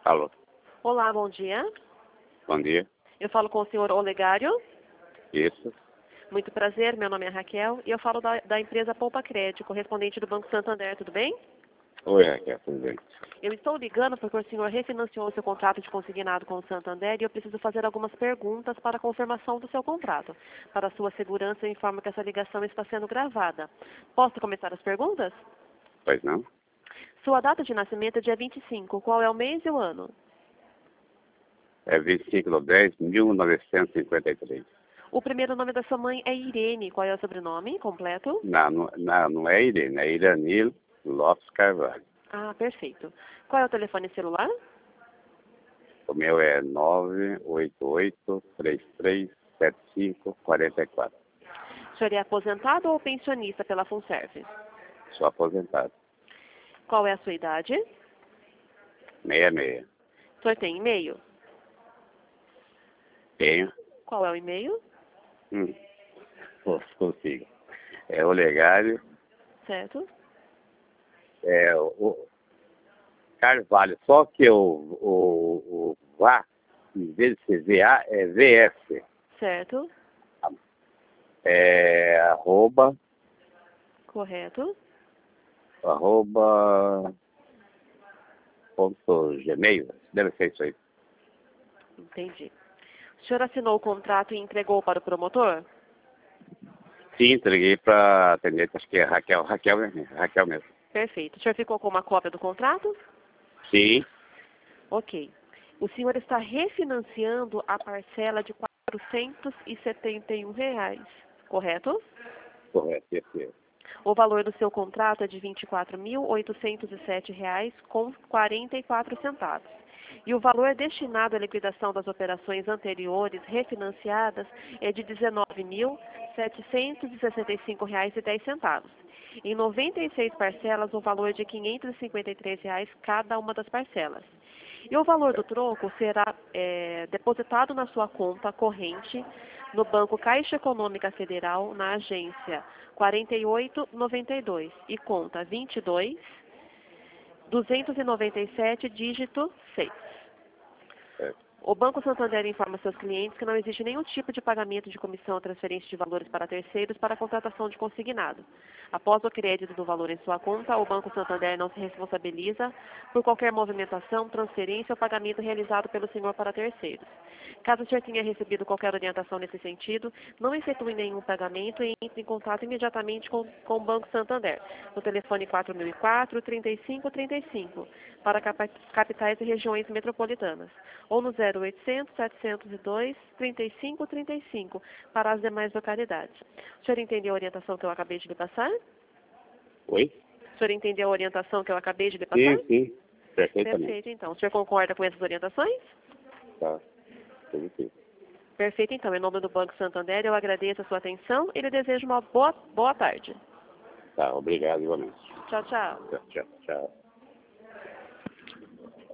Alô, Olá, bom dia. bom dia. Eu falo com o senhor Olegário. Isso. Muito prazer, meu nome é Raquel e eu falo da empresa Poupa Crédito, correspondente do Banco Santander, tudo bem? Oi, Raquel, tudo bem? Eu estou ligando porque o senhor refinanciou o seu contrato de consignado com o Santander e eu preciso fazer algumas perguntas para a confirmação do seu contrato. Para a sua segurança, eu informo que essa ligação está sendo gravada. Posso começar as perguntas? Pois não? Sua data de nascimento é dia 25. Qual é o mês e o ano? É 25/10/1953. O primeiro nome da sua mãe é Irene. Qual é o sobrenome completo? Não é Irene, é Iranil Lopes Carvalho. Ah, perfeito. Qual é o telefone celular? O meu é 988-3375-44. O senhor é aposentado ou pensionista pela FUNSERV? Sou aposentado. Qual é a sua idade? 66. O senhor tem e-mail? Tenho. Qual é o e-mail? Consigo. É Olegário. Certo? É o Carvalho. Só que o VA, em vez de ser VA, é VS. Certo? É Correto? ponto Gmail. Deve ser isso aí. Entendi. O senhor assinou o contrato e entregou para o promotor? Sim, entreguei para atendente, acho que é Raquel mesmo. Perfeito. O senhor ficou com uma cópia do contrato? Sim, Ok. O senhor está refinanciando a parcela de R$ 471, correto? correto, esse é. O valor do seu contrato é de R$ 24.807,44. E o valor destinado à liquidação das operações anteriores refinanciadas é de R$ 19.765,10. Em 96 parcelas, o valor é de R$ 553 cada uma das parcelas. E o valor do troco será depositado na sua conta corrente no Banco Caixa Econômica Federal, na agência 4892 e conta 22.297, dígito 6. O Banco Santander informa seus clientes que não existe nenhum tipo de pagamento de comissão ou transferência de valores para terceiros para a contratação de consignado. Após o crédito do valor em sua conta, o Banco Santander não se responsabiliza por qualquer movimentação, transferência ou pagamento realizado pelo senhor para terceiros. Caso o senhor tenha recebido qualquer orientação nesse sentido, não efetue nenhum pagamento e entre em contato imediatamente com o Banco Santander, no telefone 4004-3535, para capitais e regiões metropolitanas, ou no 0800-702-3535, para as demais localidades. O senhor entendeu a orientação que eu acabei de lhe passar? Oi? O senhor entendeu a orientação que eu acabei de lhe passar? Sim, perfeitamente. Perfeito, então. O senhor concorda com essas orientações? Tá, tudo sim. Perfeito, então. Em nome do Banco Santander, eu agradeço a sua atenção e lhe desejo uma boa tarde. Tá, obrigado igualmente. Tchau, tchau. Tchau, tchau.